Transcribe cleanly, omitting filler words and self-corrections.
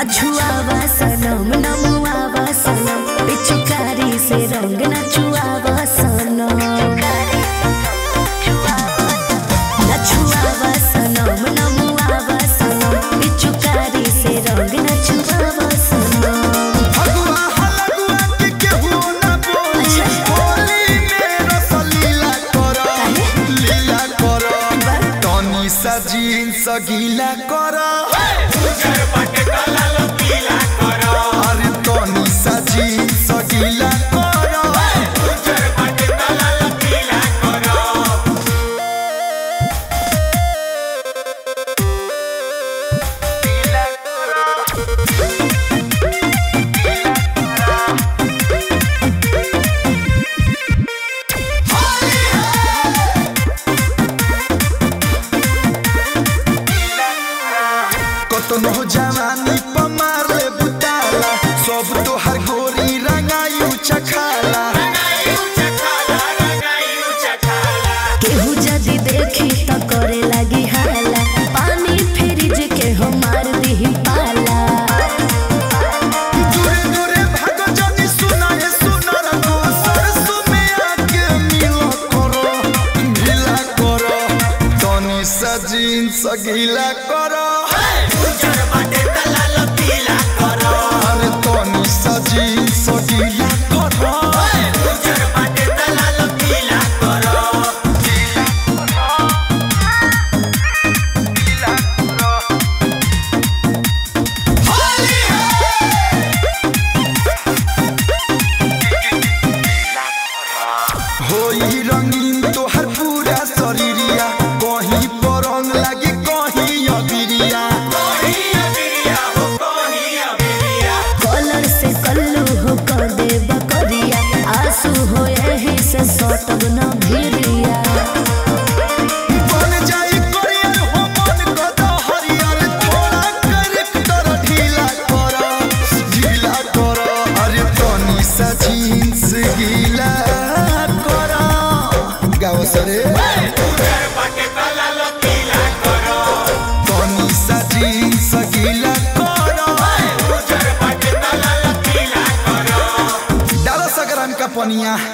छुआवा सनम नमुआवा सनम पिचकारी से रंग न छुआवा सनम न छुआवा सनम नमुआवा सनम पिचकारी से रंग न छुआवा सनम भगवा हलगुआ के केहू ना बोली होली में रसलीला करो लीला करो तनी सा जींस गीला करो उजर बाटे काला लो पीला करो अरे तनी सा जींस गीला करो उजर बाटे काला लो पीला करो पीला करो कतनो जवानी पमार ले बुताला सब तो हर गोरी रंगायु चखाला केहू जदी देखी त करे लगी हाला पानी फ्रिज के हो मार दी पाला दूरे दूरे भागो जनी सुनाए सुनर को सरसों में आके मिला करो तनी सा जींस गीला करो उजर बाटे काला लो पीला करो अरे तनी सा जींस गीला करो उजर बाटे काला लो पीला करो होली होई रंगीन तोहर पूरा शरीरिया कहीं पर रंग लागे कहीं अबिरिया कलर से कल्लू हो कर दे बकरिया आंसू हो यही से सटब न भिरिया बन जाई करियर हो मन कदा हरियर थोड़ा कैरेक्टर ढीला करो अरे तनी सा जींस गीला करो गाओ सरे तनी सा जींस गीला करो डालो सगरन का पनिया